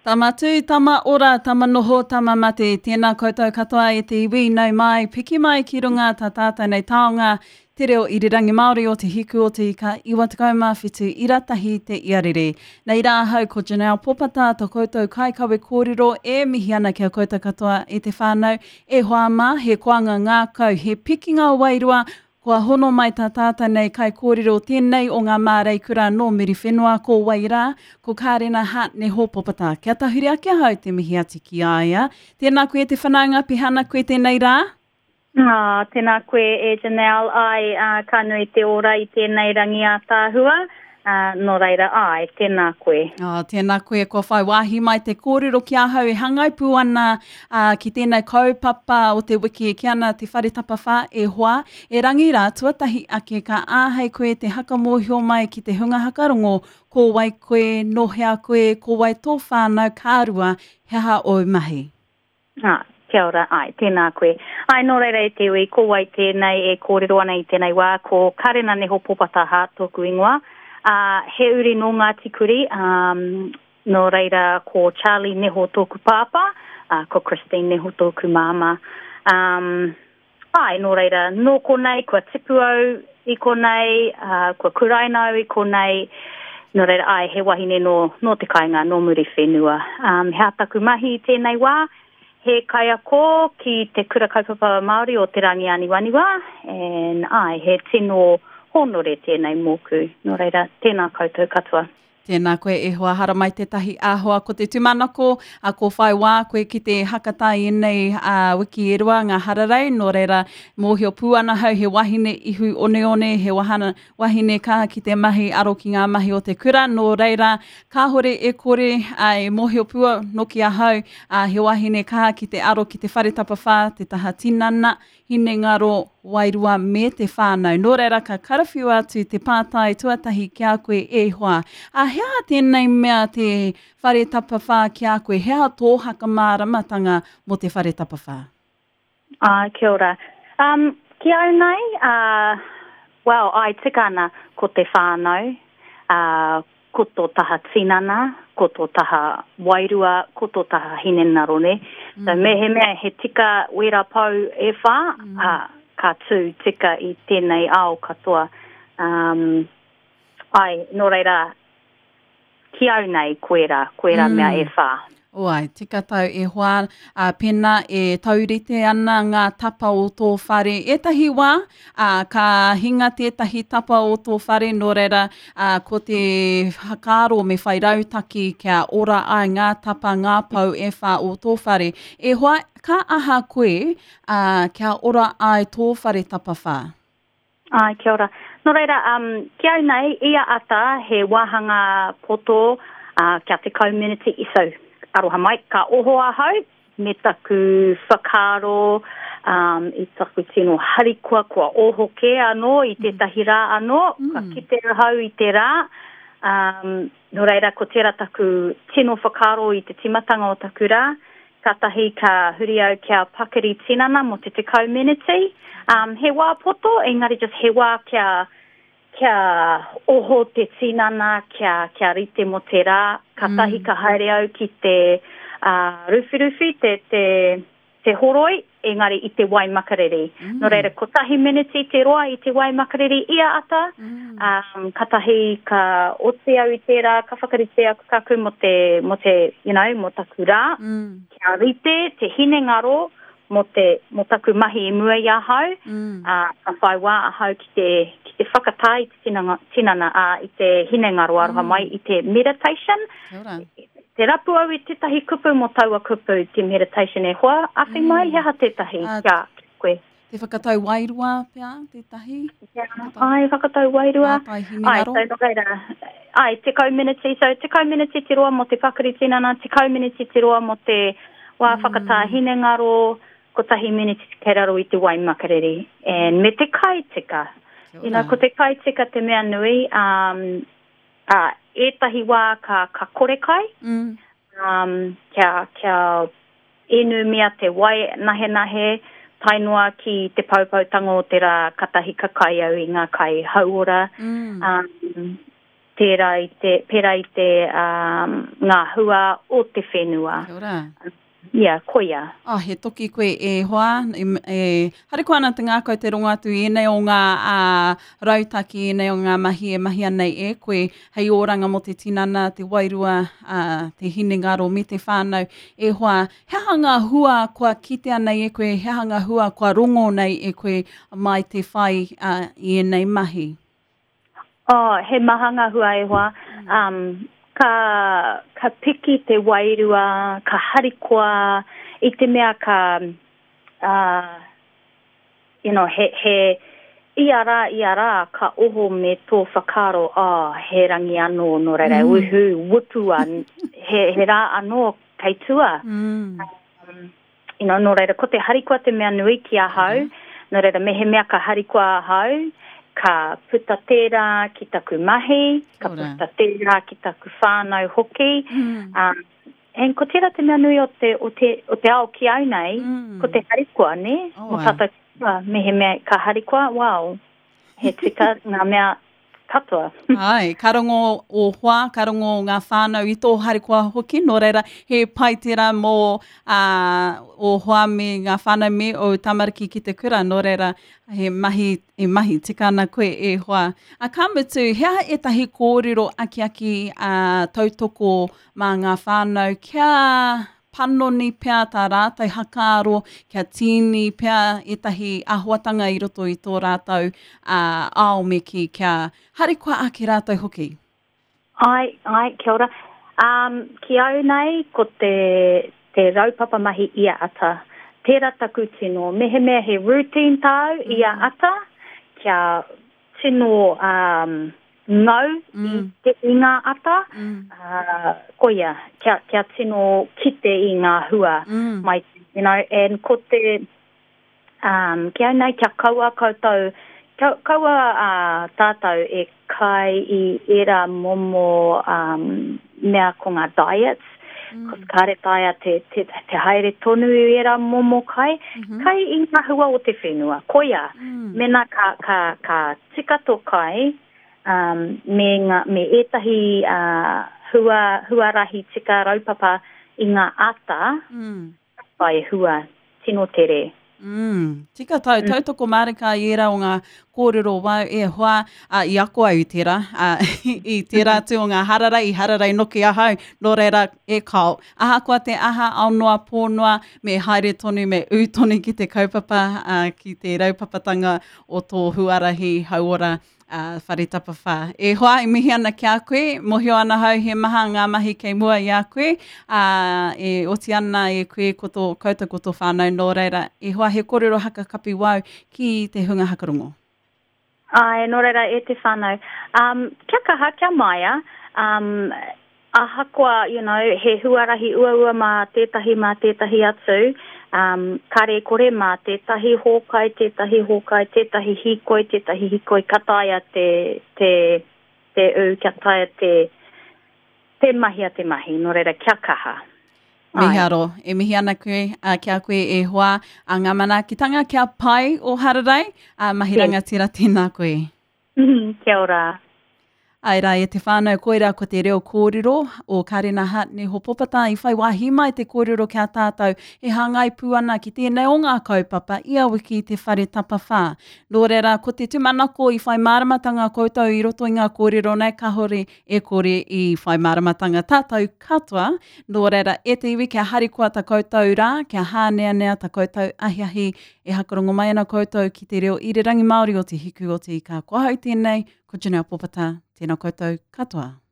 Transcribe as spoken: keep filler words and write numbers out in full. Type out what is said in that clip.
Tamatu, tama ora, tama noho, tama mate. Tēnā koutou katoa e te iwi nau mai, piki mai ki runga tā tātou nei taonga, te reo irirangi Māori o te hiku o te ika, iwa te kaumā whitu, iratahi te iarere. Nei rā hau ko Janelle Popata, tō koutou kai kawe kōrero, e mihi ana kia koutou katoa e te whānau, e hoa mā, he koanga ngā kau, he piki ngā wairua, kua hono mai tā tātou nei kai kōrero tēnei o ngā mārei kura no miri whenua ko waira, ko Kārena Hat ne ho Popata. Kia tahuri ake hau te mihi ati ki aia. Tēnā koe te whanaunga pihana koe tēnei rā? Ah, tēnā koe e Janelle, ai uh, ka nui te ora i tēnei rangi a tāhua. Uh, no reira, ai, tēnā koe. Oh, tēnā koe, ko whai wāhi mai te kōrero ki ahau e hangaipu ana uh, ki tēnei kaupapa o te wiki e ki ana te whare tapawha e hoa. E rangi rā, tuatahi ake ka āhei koe te hakamohio mai ki te hunga hakarongo, ko wai koe, nohea koe, ko wai tō whānau kārua, heha o mahi. Ah, kia ora, ai, tēnā koe. Ai, no reira e te ui, ko wai tēnei e kōrero ana i tēnei wā, ko Kārena Neho Popata ha tōku ingoa. Uh, he uri no ngā tikuri, um, no reira ko Charlie Neho tōku pāpā, uh, ko Christine Neho tōku māma. Um, ai, no reira, no konei, kua tipu au i konei, uh, kua kurainau i konei, no reira, ai, he wahine no, no te kainga, no muri whenua. Um, he ataku mahi i tēnei wā, he kaia ko ki te kura kaupapa Māori o te rangi aniwaniwa, and ai, he tino honore tēnei mōku. No reira, tēnā koutou katoa. Tēnā koe e hoa hara mai te tahi āhua ko te tūmanako, a ko whai wā koe ki te hakatai nei a uh, wiki e rua ngā hararei, no reira mōhio pūana hau he wahine ihu one one, he wahana wahine kaha ki te mahi aro ki ngā mahi o te kura, no reira kāhore e kore ai mōhio pua noki a hau, a he wahine kaha ki te aro ki te whare tapawha, te taha tinana, hine ngaro wairua me te whānau. Nō reira ka karawhiu atu te pātai tuatahi ki a koe e hoa. A hea tēnei mea te whare tapawha ki a koe, hea tōhaka māramatanga mo te whare tapawha? Ah, kia ora. Um, ki au nei, uh, well, ai tika ana ko te whānau, uh, ko tō taha tinana, ko tō taha wairua, ko tō taha hinenarone. Mm. So me he mea he tika wera pau e whā, mm. uh, ka tū tika i tēnei ao katoa. Um, ai, no reira, ki au nei koera, koera mm. mea e whā. Oai, tika tau e hoa, uh, pena e taurite ana ngā tapa o tō whare. Etahi wā, uh, ka hinga tētahi tapa o tō whare, no reira, uh, ko te hakaro me whai rautaki kia ora ai ngā tapa, ngā pau e whā o tō whare. E hoa, ka aha koe uh, kia ora ai tō whare tapa whā? Ai, kia ora. No reira, um, kia nei, ia ata he wahanga poto uh, kia te community isau. Aroha mai, ka oho ahau, me taku whakaro, um, i taku tino harikua, kua oho ke anō, i te tahira anō, mm. ka kite hau i te rā. Um, no reira, ko tērā taku tino whakaro i te timatanga o taku rā, ka tahi ka huri au kia pakari tinana mo te te community. Um, he wā poto, engari just he wā kia, kia oho te tinana, kia, kia rite mo te rā, ka tahi ka haere au ki te uh, ruwhiruwhi, te, te, te horoi, engari i te wai makariri. Mm. No reira, ko tahi miniti te roa i te wai makariri ia ata, mm. um, ka tahi ka ote au i te rā, ka whakarite aku kaku mo te, mo te, you know, mo taku rā, mm. kia rite, te hine ngaro, mo te, mo taku mahi i mua i ahau, mm. uh, ka whai wā ahau ki te, ki te whakatai, te tinana, tinana uh, i te hine ngaro aroha mm. mai, i te meditation. Te rapu au i tētahi kupu mo taua kupu, te meditation e hoa, awhi mm. mai, heha tētahi, uh, kia koe. Te whakatau wairua, pia, tētahi? Yeah. Ai, whakatau wairua. Ai, so, no reira, ai, te community, so te community te roa mo te whakari tinana, te community te roa mo te wā mm. whakatā hine ngaro, ko tahi miniti te raro i te wai makariri. And me te kaitika. You know, ko te kaitika te mea nui, um, uh, etahi wā ka, ka kore kai, mm. um, kia, kia enu mea te wai nahe nahe, tainua ki te paupautanga o te rā katahi ka kai au i ngā kai hauora. Mm. Um, tērā i te, pera i te um, ngā hua o te whenua. Kia ora. Ia, yeah, koia. Oh, he toki koe e hoa. E, e, hare ko ana te ngā koe te rongo atu i enei o ngā uh, rautaki, enei o ngā mahi e mahi anei e koe hei oranga mo te tinana, te wairua, uh, te hinengaro me te whānau e hoa. He hanga hua kua kite anei e koe, he hanga hua kua rongo nei e koe mai te whai uh, i enei mahi. Oh, he mahanga hua e hoa. Um, ka, ka piki te wairua, ka harikoa, i te mea ka, uh, you know, he, he iara, iara, ka oho me tō whakaro, oh, he rangi anō, no reira, mm. uhu, wutua, he, he rā anō kei tua. Mm. Um, you know, no reira, ko te harikoa te mea nui ki a hau, mm. no reira, me he mea ka harikoa a hau, ka puta tērā ki taku mahi, ka Ora. puta tērā ki taku whānau hoki. Mm. Um, en ko tērā te mea nui o te, o te, o te ao ki au nei, mm. ko te harikoa, ne? Oh, Mo tātou kua, me he mea ka harikoa, wow, he tika ngā mea katoa. Ai, karongo o hoa, karongo o ngā whānau i tō harikoa hoki, no reira he pai tērā mō uh, o hoa me ngā whānau me o tamariki ki te kura, no reira he mahi, e mahi, tika ana koe e hoa. A ka mutu, hea e tahi kōrero aki aki uh, tautoko mā ngā whānau, kia panoni pia tā rātou hakaaro, kia tini pia e tahi āhuatanga i roto i tō rātou uh, ao me ki kia harikoa ake rātou hoki. Ai, ai, kia ora. Um, ki au nei, ko te, te raupapa mahi ia ata. Tērā taku tino, mehe mea he routine tau mm. ia ata, kia tino um, ngau mm. i te inga ata, mm. uh, koia, kia, kia tino kite i ngā hua. Mm. Mai, you know, and ko te, um, kia nei, kia kaua koutou, kia, kaua uh, tātou e kai i era momo um, mea ko ngā diets, mm. ko kare taia te, te, te haere tonu i era momo kai, mm-hmm. kai i ngā hua o te whenua, koia, mm. mena ka, ka, ka tikato kai, Um, me, ngā, me etahi uh, hua, hua rahi tika raupapa i ngā ata, mm. vai hua tino tere. Mm. Tika tau, mm. tautoko marika i era o ngā kōrero wau e hoa uh, i ako au tērā, uh, i tērā tu o ngā hararai, hararai noki ahau, no reira e kau. Aha kua te aha aunoa pōnoa, me haere tonu, me ūtoni ki te kaupapa, uh, ki te raupapatanga o tō huarahi hauora. Uh, whare tapa whā. E hoa i mihi ana ki a koe, mohio ana hau he maha ngā mahi kei mua i a koe, uh, e oti ana e koe koto, koutou koto whānau nō reira. E hoa he kōrero haka kapi wau ki te hunga hakarongo. Ai, nō reira e te whānau. Um, kia kaha, kia maia, um, aha koa, you know, he huarahi ua-ua mā tētahi mā tētahi atu, Um, kare kore mā tētahi hōkai, tētahi hōkai, tētahi hikoi, tētahi hikoi, kataia te, te, te u, kataia te, te mahi a te mahi, no reira kia kaha. Mihi aro, e mihi ana koe, uh, kia koe e hoa, a ngā manaakitanga kia pai o hararai, uh, mahi ranga tira tēnā koe. Kia ora. Ai rā, e te whānau koera ko te reo kōrero o Karena Hat ne hopopata i whai wāhi mai te kōrero kia tātou e hangai puana ki tēnei o ngā kaupapa ia wiki te whare tapa whā. Nō reira, ko te tumanako i whai māramatanga koutou i roto i ngā kōrero nei kahore e kore i whai māramatanga tātou katoa. Nō reira, e te iwi kia harikoa ta koutou rā, kia hānea nea ta koutou ahiahi e hakarongo mai ana koutou ki te reo irirangi Māori o te hiku o te ika. Kua hau tēnei, ko Janelle Popata, tēnā koutou katoa.